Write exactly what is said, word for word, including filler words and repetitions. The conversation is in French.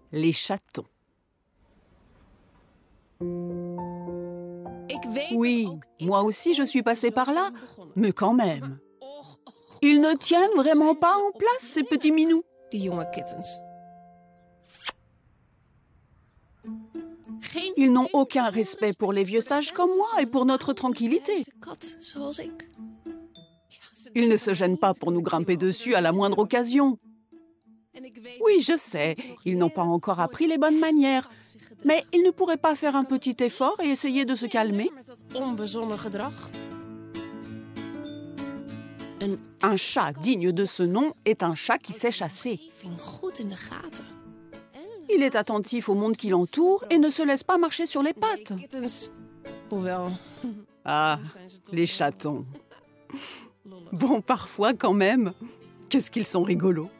Les chatons. Oui, moi aussi je suis passée par là, mais quand même. Ils ne tiennent vraiment pas en place, ces petits minous. Ils n'ont aucun respect pour les vieux sages comme moi et pour notre tranquillité. Ils ne se gênent pas pour nous grimper dessus à la moindre occasion. Oui, je sais, ils n'ont pas encore appris les bonnes manières. Mais ils ne pourraient pas faire un petit effort et essayer de se calmer? Un chat digne de ce nom est un chat qui sait chasser. Il est attentif au monde qui l'entoure et ne se laisse pas marcher sur les pattes. Ah, les chatons. Bon, parfois quand même. Qu'est-ce qu'ils sont rigolos.